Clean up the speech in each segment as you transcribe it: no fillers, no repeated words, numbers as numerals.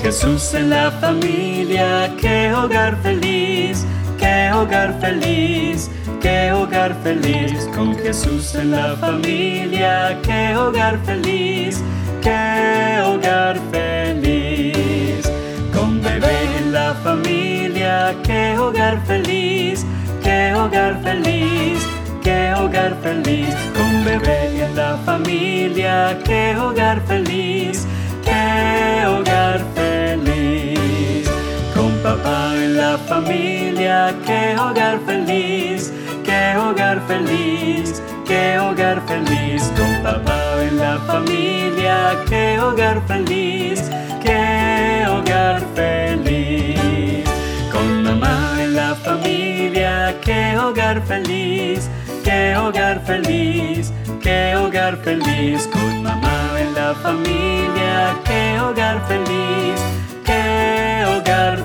Jesús en la familia, qué hogar feliz, qué hogar feliz, qué hogar feliz. Con Jesús en la familia, qué hogar feliz, qué hogar feliz. Con bebé en la familia, qué hogar feliz, qué hogar feliz, qué hogar feliz. Con bebé en la familia, qué hogar feliz, qué hogar feliz. Con papá en la familia, qué hogar feliz, qué hogar feliz, qué hogar feliz. Con papá en la familia, qué hogar feliz, qué hogar feliz. Con mamá en la familia, qué hogar feliz, qué hogar feliz, qué hogar feliz. Con mamá en la familia, qué hogar feliz, qué hogar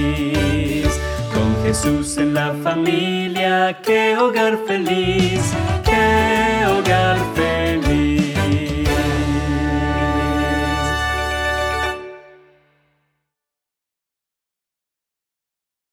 feliz. Con Jesús en la familia, qué hogar feliz.